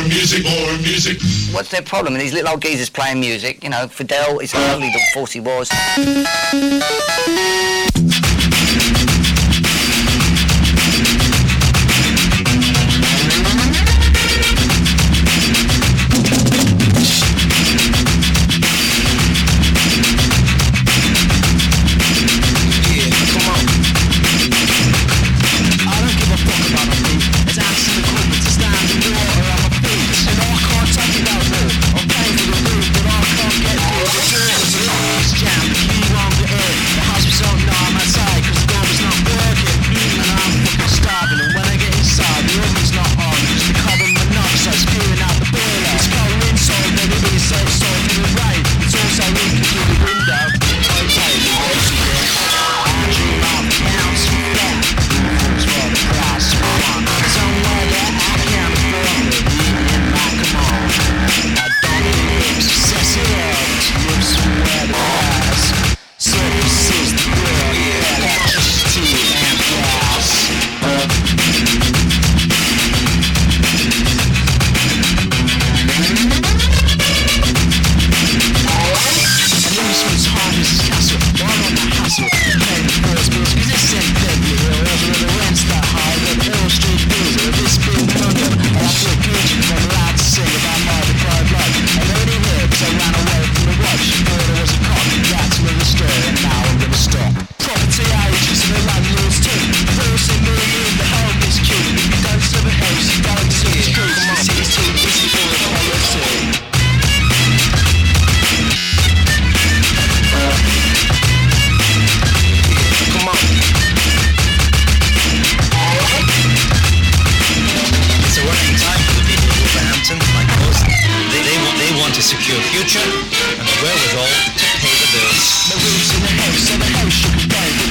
more music. What's their problem? And these little old geezers playing music, you know, Fidel is totally the force he was. secure future and the wherewithal to pay the bills. My roots in the house, and the house should be down.